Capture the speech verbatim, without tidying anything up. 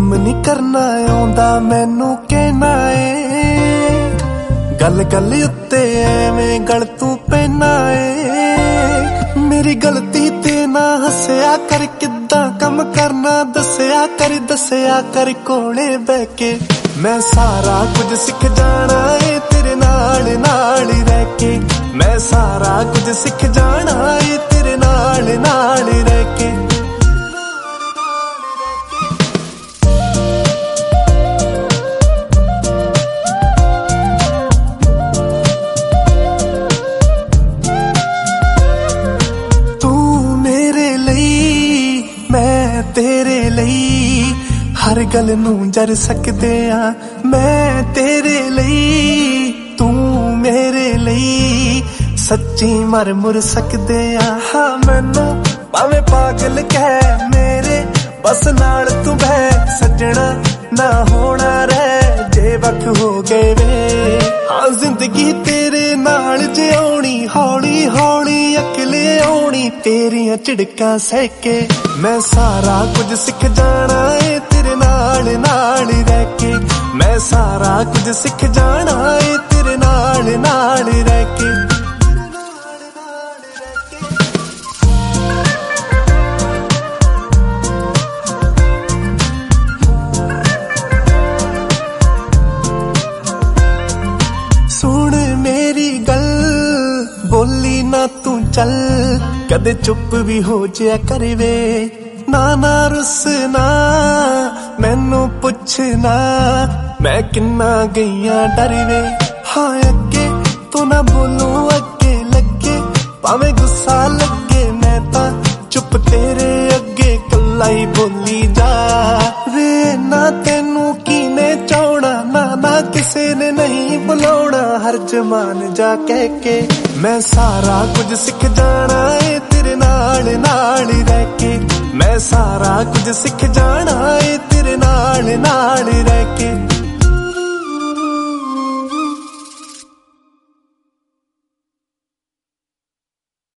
ਕੰਮ ਨੀ ਕਰਨਾ ਆਉਂਦਾ ਮੈਨੂੰ ਕਹਿਣਾ ਏ, ਗੱਲ ਗੱਲ ਉੱਤੇ ਐਵੇਂ ਗਲ ਤੂੰ ਪੈਣਾ ਏ। ਮੇਰੀ ਗਲਤੀ ਤੇ ਨਾ ਹੱਸਿਆ ਕਰ, ਕਿੱਦਾਂ ਕੰਮ ਕਰਨਾ ਦੱਸਿਆ ਕਰ, ਦੱਸਿਆ ਕਰ ਕੋਲੇ ਬਹਿ ਕੇ। ਮੈਂ ਸਾਰਾ ਕੁਝ ਸਿੱਖ ਜਾਣਾ ਏ ਤੇਰੇ ਨਾਲ ਨਾਲ ਰਹਿ ਕੇ, ਮੈਂ ਸਾਰਾ ਕੁਝ ਸਿੱਖ ਜਾਣਾ ਏ ਤੇਰੇ ਨਾਲ ਨਾਲ ਰਹਿ ਕੇ। तेरे ਲਈ हर गल नू जर सकदे आ, मैं तेरे ਲਈ तू मेरे ਲਈ सच्ची मर मुर सकदे आ। हाँ मैनू भावें पागल कह मेरे बस नाल तू बह सजना, ना होना रह जे वक्त हो गए वे। हाँ जिंदगी तेरे नाल जिउणी हौली हौली अकले आउणी, तेरियां झिड़कां सह के। मैं सारा कुछ सिख जाना ए तेरे नाल नाल रह के, मैं सारा कुछ सिख जाना ए तेरे नाल नाल रह के। सुन मेरी गल बोली ना तू चल, कदे चुप भी हो जाया कर वे। ना ना रुसना मैनू पुछना, मैं किन्ना गईया डर वे। हाँ अगे तो ना बोलू अगे लगे, भावें गुस्सा लगे मैं ता चुप तेरे अगे कल्ला ही बोली जा वे। ना तेनू कीने चाहना, ना ना किसे ने नहीं बुलाना, हर जमान जा कह के। मैं सारा कुछ सिख जाना ए तेरे नाल नाल रह के, मैं सारा कुछ सिख जाना ए तेरे नाल नाल